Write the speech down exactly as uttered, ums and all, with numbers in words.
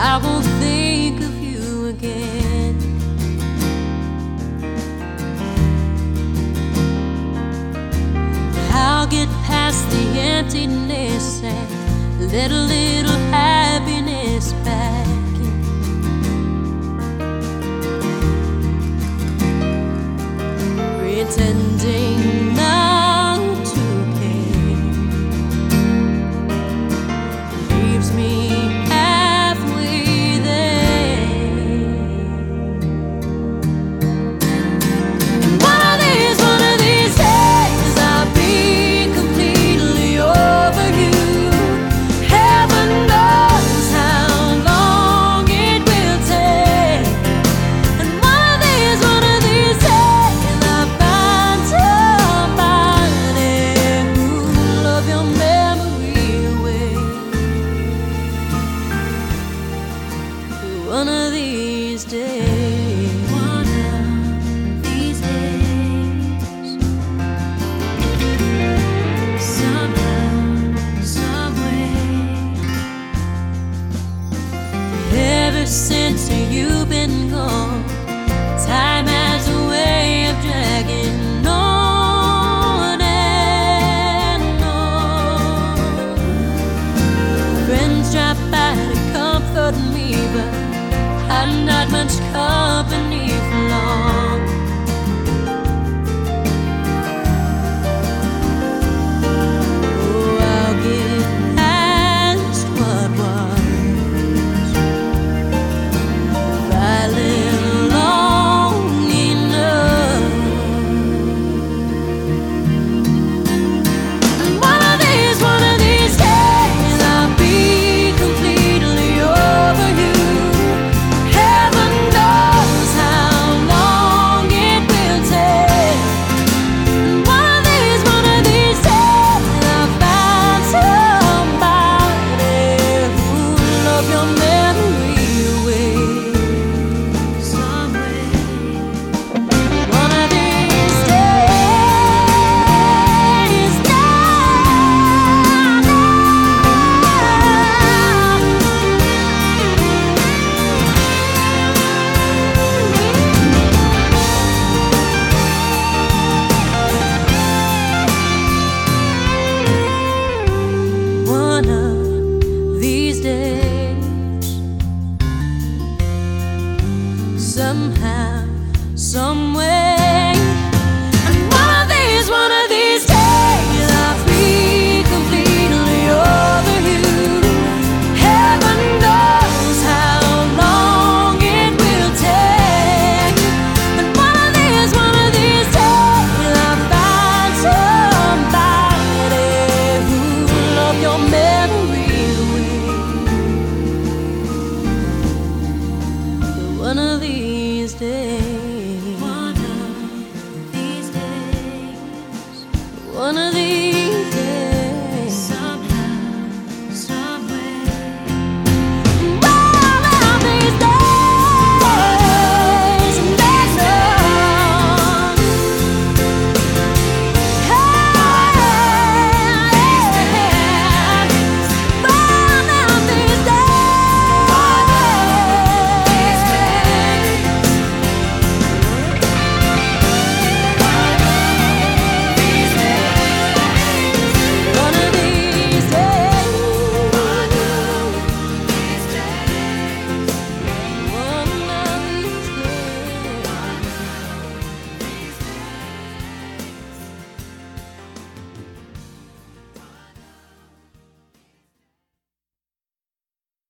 I won't think of you again. I'll get past the emptiness and let a little happiness back in. Pretending not to care leaves me halfway there. And one of these, one of these days I'll be completely over you. Heaven knows how long it will take. And one of these, one of these days I'll find somebody who'll love your memory away. One of these days, one of these days, somehow, someway. Ever since you've been gone, time has a way of dragging on and on. Friends drop by to comfort me, but I'm not much company for long. Oh, I'll get past what was if I live long enough. And one of these, one of these days I'll be completely over you. Heaven knows how long it will take. And one of these, one of these days I'll find somebody who'll love your memory away some way. One of these days, now, now. One of these days, somehow, somewhere.